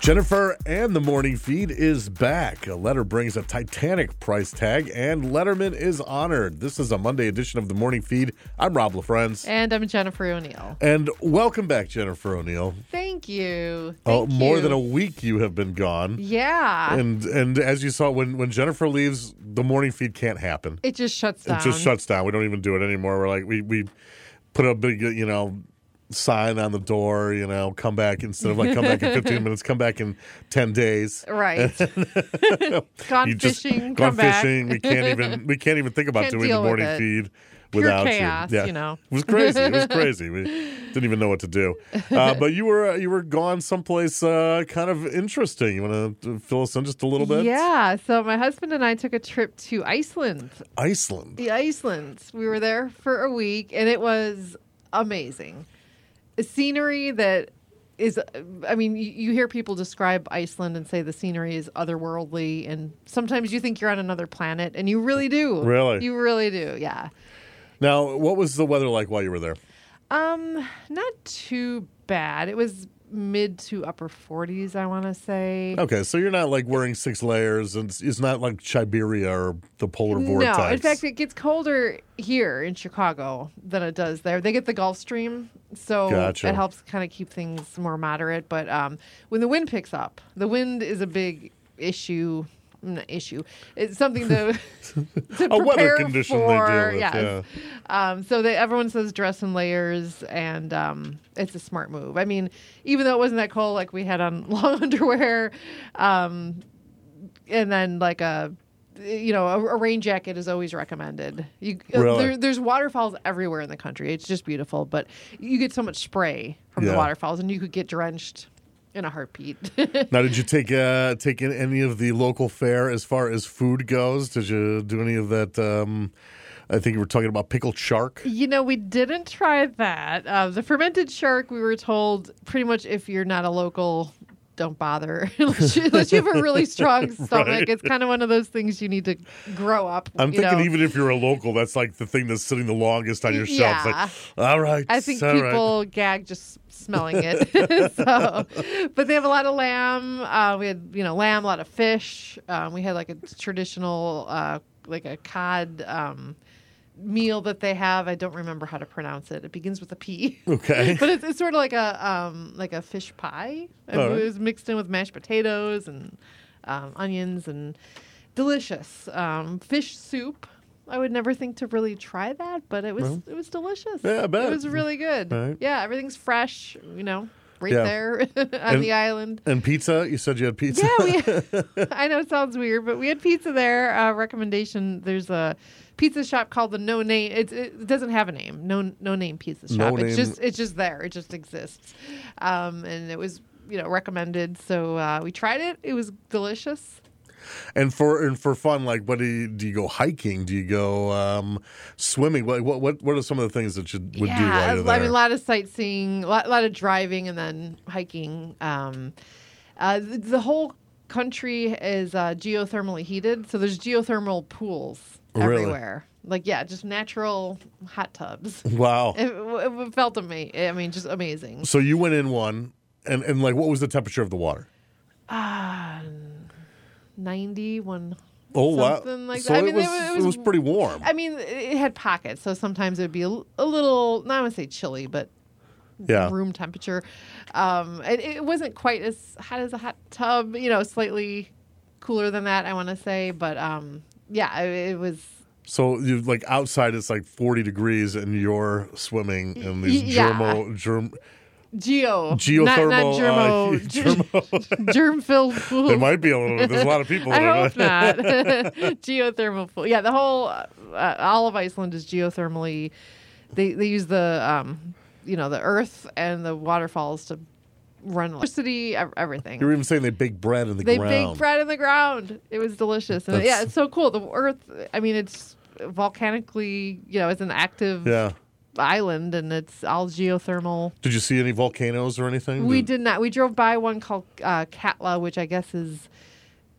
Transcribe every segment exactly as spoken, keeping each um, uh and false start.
Jennifer and the Morning Feed is back. A letter brings a titanic price tag, and Letterman is honored. This is a Monday edition of the Morning Feed. I'm Rob LaFrenz. And I'm Jennifer O'Neill. And welcome back, Jennifer O'Neill. Thank you. Oh, Thank more you. than a week you have been gone. Yeah. And and as you saw, when, when Jennifer leaves, the Morning Feed can't happen. It just shuts down. It just shuts down. We don't even do it anymore. We're like, we, we put a big, you know, sign on the door, you know, come back instead of like come back in fifteen minutes, come back in ten days. Right. Gone You just- fishing, gone come back. fishing. We can't even we can't even think about Can't doing the deal with morning it. feed Pure without chaos, you. Yeah. you know. It was crazy. It was crazy. We didn't even know what to do. Uh, but you were you were gone someplace uh, kind of interesting. You want to fill us in just a little bit? Yeah. So my husband and I took a trip to Iceland. Iceland. The Iceland. We were there for a week, and it was amazing. A scenery that is, I mean, you, you hear people describe Iceland and say the scenery is otherworldly, and sometimes you think you're on another planet, and you really do. Really? You really do, yeah. Now, what was the weather like while you were there? Um, not too bad. It was mid to upper forties, I want to say. Okay, so you're not like wearing six layers, and it's, it's not like Siberia or the polar vortex. No, in fact, it gets colder here in Chicago than it does there. They get the Gulf Stream, so Gotcha. it helps kind of keep things more moderate. But um, when the wind picks up, the wind is a big issue. Not issue. It's something to, to A weather prepare condition they for. deal with, Yes. Um, so they, everyone says dress in layers, and um, it's a smart move. I mean, even though it wasn't that cold, like we had on long underwear, um, and then like a, you know, a, a rain jacket is always recommended. You, Really? there, there's waterfalls everywhere in the country. It's just beautiful, but you get so much spray from Yeah. the waterfalls, and you could get drenched in a heartbeat. Now, did you take uh, take in any of the local fare as far as food goes? Did you do any of that? Um, I think you were talking about pickled shark. You know, we didn't try that. Uh, the fermented shark, we were told pretty much if you're not a local, don't bother. unless, you, unless you have a really strong stomach. Right. It's kind of one of those things you need to grow up. I'm you thinking know. even if you're a local, that's like the thing that's sitting the longest on your shelf. Yeah. It's like, all right. I think all right. people gag just smelling it. so, but they have a lot of lamb. Uh, we had, you know, lamb, a lot of fish. Um, we had like a traditional, uh, like a cod um, meal that they have. I don't remember how to pronounce it. It begins with a P. Okay. But it's, it's sort of like a um, like a fish pie. It All right. was mixed in with mashed potatoes and um, onions and delicious. Um, fish soup. I would never think to really try that, but it was Well, it was delicious. yeah, I bet. It was really good. All right. Yeah, everything's fresh. You know, right Yeah. there on And- the island. And pizza? You said you had pizza? Yeah, we. I know it sounds weird, but we had pizza there. Uh, recommendation: there's a pizza shop called the No Name. It, it doesn't have a name. No No Name Pizza Shop. No it's Name. just it's just there. It just exists, um, and it was you know recommended. So uh, we tried it. It was delicious. And for and for fun, like, what do you, do you go hiking? Do you go um, swimming? What, what what what are some of the things that you would do yeah, while you're there? I mean, a lot of sightseeing, a lot, lot of driving, and then hiking. Um, uh, the, the whole country is uh, geothermally heated, so there's geothermal pools Really? everywhere. Like, yeah, just natural hot tubs. Wow. It, it felt amazing. I mean, just amazing. So you went in one, and, and like, what was the temperature of the water? Ah, ninety-one. Oh, wow. Something like So that. I it, mean, was, it, it was pretty warm. I mean, it had pockets, so sometimes it would be a, a little, not I would say chilly, but Yeah. room temperature. Um, it, it wasn't quite as hot as a hot tub, you know, slightly cooler than that, I want to say. But um, yeah, it, it was. So you like outside it's like forty degrees and you're swimming in these Y- yeah. germo germ Geo, geothermal not, not uh, germo, germo. germ-filled pool. There might be a little bit. There's a lot of people. I that hope are- not. Geothermal pool. Yeah, the whole uh, all of Iceland is geothermally. They they use the um, you know the earth and the waterfalls to run electricity, ev- everything. You were even saying they bake bread in the They ground. baked bread in the ground. It was delicious. And That's- yeah, it's so cool. The earth, I mean, it's volcanically, you know, it's an active Yeah. island and it's all geothermal. Did you see any volcanoes or anything? We Did- did not. We drove by one called uh, Katla, which I guess is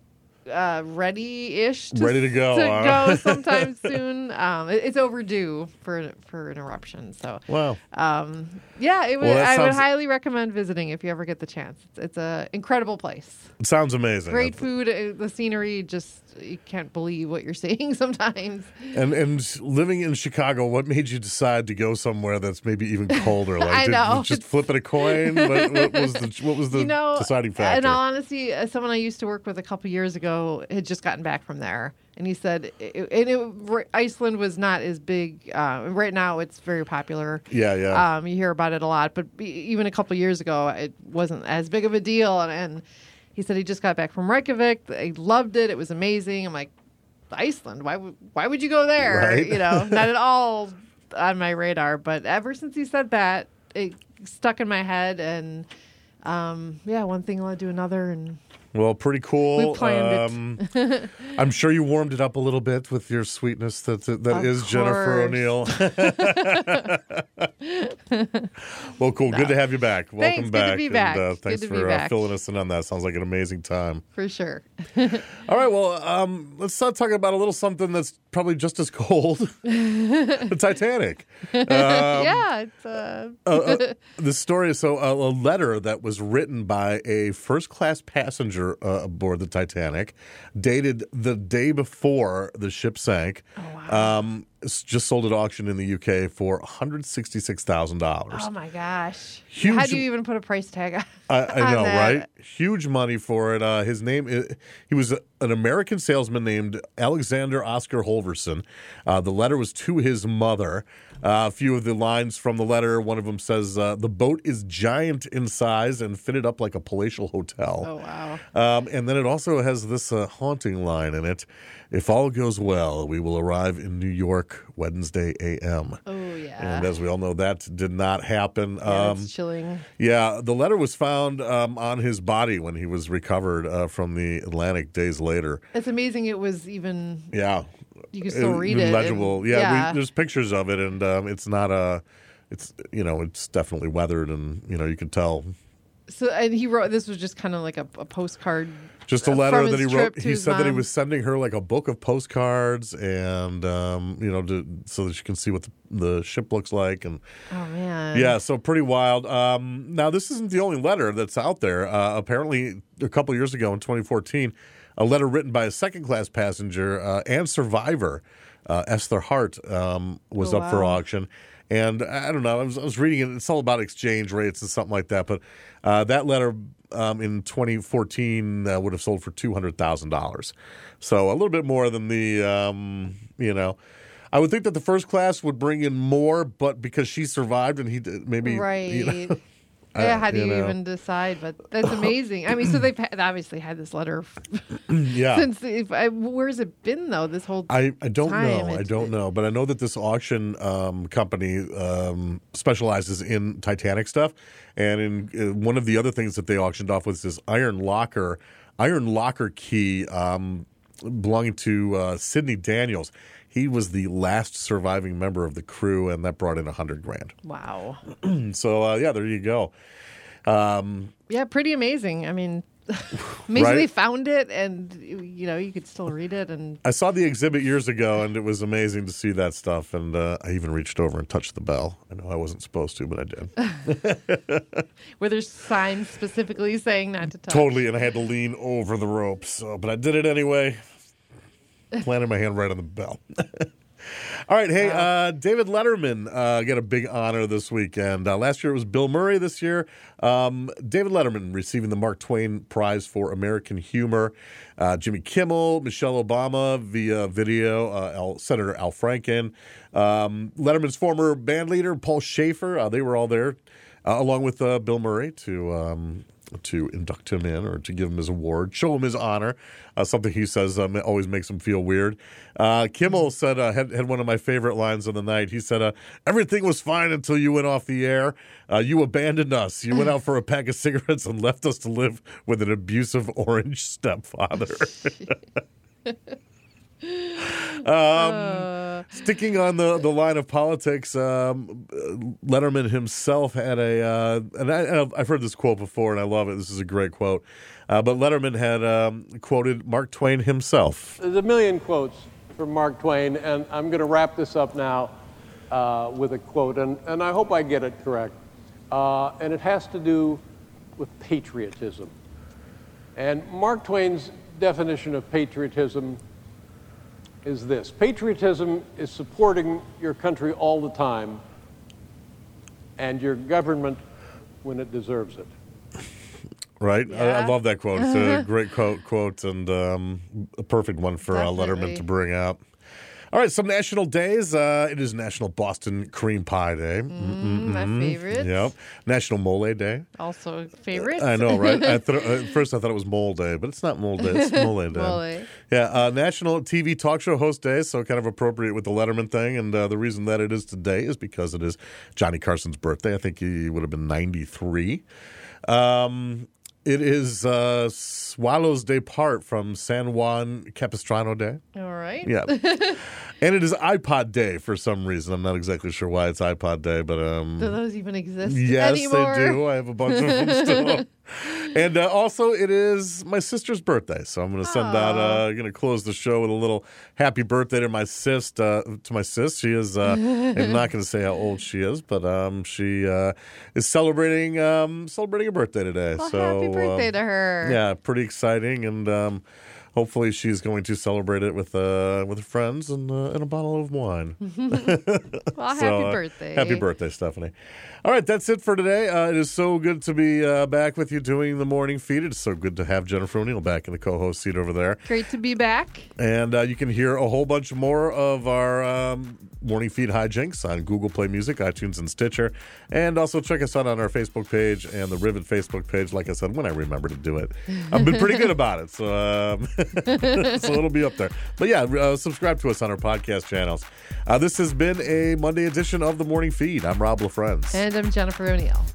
uh, ready-ish, to, Ready to go, to huh? go sometime soon. Um, it, it's overdue for for an eruption. So, Wow. um, yeah, it would, Well, that I would sounds- highly recommend visiting if you ever get the chance. It's, it's a incredible place. It sounds amazing. Great food, uh, the scenery. Just you can't believe what you're seeing sometimes. And and living in Chicago, what made you decide to go somewhere that's maybe even colder? Like, I did know. you just flipping a coin? what, what was the what was the you know, deciding in factor? all honesty, uh, someone I used to work with a couple years ago had just gotten back from there, and he said, it, and it, Iceland was not as big. Uh, right now, it's very popular. yeah, yeah. Um, you hear about it a lot, but be, even a couple years ago, it wasn't as big of a deal. And, and he said he just got back from Reykjavik. He loved it. It was amazing. I'm like, Iceland? Why would why would you go there? Right. You know, not at all on my radar. But ever since he said that, it stuck in my head. And um, yeah, one thing led to another, and Well, pretty cool. We planned um, it. I'm sure you warmed it up a little bit with your sweetness. That that Of is Jennifer course. O'Neill. Well, cool. No. Good to have you back. Welcome Thanks, good back. to be And, back. uh, Good thanks to be for uh, back. filling us in on that. Sounds like an amazing time. for sure. All right. Well, um, let's start talking about a little something that's probably just as cold. The Titanic. Um, yeah, it's uh, uh, uh, the story is so uh, a letter that was written by a first class passenger uh, aboard the Titanic, dated the day before the ship sank. Oh, wow. Um, it's just sold at auction in the U K for one hundred sixty-six thousand dollars. oh my gosh. Huge- How do you even put a price tag on? I, I on know, that? right? Huge money for it. Uh, his name, i- he was a, an American salesman named Alexander Oscar Holverson. Uh, the letter was to his mother. Uh, a few of the lines from the letter, one of them says, uh, the boat is giant in size and fitted up like a palatial hotel. Oh wow. Um, and then it also has this uh, haunting line in it. If all goes well, we will arrive in New York Wednesday A M. Oh yeah. And as we all know, that did not happen. yeah, Um, it's chilling. yeah, the letter was found um, on his body when he was recovered uh, from the Atlantic days later. It's amazing it was even Yeah, you can still It- read it. legible. and- yeah, yeah. We, there's pictures of it, and um, it's not a. It's you know it's definitely weathered, and you know you can tell. So and he wrote this was just kind of like a, a postcard. Just a uh, letter from that he his wrote. trip to He his said that he mom. was sending her like a book of postcards, and um, you know, to, so that she can see what the, the ship looks like, and Oh man. yeah, so pretty wild. Um, now, this isn't the only letter that's out there. Uh, apparently, a couple years ago in twenty fourteen, a letter written by a second-class passenger uh, and survivor, uh, Esther Hart, um, was Oh, up for wow. auction. And I don't know, I was, I was reading it. It's all about exchange rates and something like that. But uh, that letter um, in twenty fourteen uh, would have sold for two hundred thousand dollars. So a little bit more than the, um, you know. I would think that the first class would bring in more, but because she survived and he did, maybe Right. you know, Yeah, uh, how do you you, know. even decide? But that's amazing. I mean, so they've had- obviously had this letter yeah. since. If, I, where's it been though? This whole I, I don't time, know. I it- don't it- know. But I know that this auction um, company um, specializes in Titanic stuff. And in uh, one of the other things that they auctioned off was this iron locker, iron locker key um, belonging to uh, Sidney Daniels. He was the last surviving member of the crew, and that brought in a hundred grand. wow. So uh, yeah, there you go. Um, Yeah, pretty amazing. I mean, amazing Right? they found it, and you know you could still read it. And I saw the exhibit years ago, and it was amazing to see that stuff. And uh, I even reached over and touched the bell. I know I wasn't supposed to, but I did. where there's signs specifically saying not to touch. Totally, and I had to lean over the rope. So, but I did it anyway. Planted my hand right on the bell. All right, hey, uh, David Letterman uh, got a big honor this weekend. Uh, last year it was Bill Murray. This year, um, David Letterman receiving the Mark Twain Prize for American Humor. Uh, Jimmy Kimmel, Michelle Obama via video, uh, Al, Senator Al Franken, um, Letterman's former band leader Paul Schaefer. Uh, they were all there, uh, along with uh, Bill Murray to. Um, to induct him in or to give him his award, show him his honor, uh, something he says um, always makes him feel weird. Uh, Kimmel said, uh, had, had one of my favorite lines of the night. He said, uh, everything was fine until you went off the air. Uh, you abandoned us. You went out for a pack of cigarettes and left us to live with an abusive orange stepfather. um, Uh, sticking on the, the line of politics, um, Letterman himself had a, uh, and I, I've heard this quote before, and I love it. This is a great quote. Uh, but Letterman had um, quoted Mark Twain himself. There's a million quotes from Mark Twain, and I'm going to wrap this up now uh, with a quote, and, and I hope I get it correct. Uh, and it has to do with patriotism. And Mark Twain's definition of patriotism is this: patriotism is supporting your country all the time and your government when it deserves it. Right? Yeah. I, I love that quote. It's a great quote, quote and um, a perfect one for uh, Letterman Definitely. to bring out. All right, some national days. Uh, it is National Boston Cream Pie Day. mm, my favorite. Yep. National Mole Day. Also favorite. I know, right? I th- at first I thought it was Mole Day, but it's not Mole Day. It's Mole Day. Mole. Yeah, uh, National T V Talk Show Host Day, so kind of appropriate with the Letterman thing. And uh, the reason that it is today is because it is Johnny Carson's birthday. I think he would have been ninety-three. Um, it is uh, Swallows Day Part from San Juan Capistrano Day. All right. Yeah. And it is iPod Day for some reason. I'm not exactly sure why it's iPod Day, but um, Do those even exist yes, anymore? they do. I have a bunch of them still. And uh, also, it is my sister's birthday, so I'm going to send out. Uh, going to close the show with a little happy birthday to my sis. Uh, to my sis, she is. Uh, I'm not going to say how old she is, but um, she uh, is celebrating um, celebrating a birthday today. Well, so happy birthday um, to her. Yeah, pretty exciting, and um, hopefully she's going to celebrate it with uh, with her friends and uh, and a bottle of wine. Well, happy So, uh, birthday. Happy birthday, Stephanie. All right, that's it for today. Uh, it is so good to be uh, back with you doing the morning feed. It's so good to have Jennifer O'Neill back in the co-host seat over there. Great to be back. And uh, you can hear a whole bunch more of our um, morning feed hijinks on Google Play Music, iTunes, and Stitcher. And also check us out on our Facebook page and the Rivet Facebook page, like I said, when I remember to do it. I've been pretty good about it, so, um, so it'll be up there. But yeah, uh, subscribe to us on our podcast channels. Uh, this has been a Monday edition of the Morning Feed. I'm Rob LaFrenz. And I'm Jennifer O'Neill.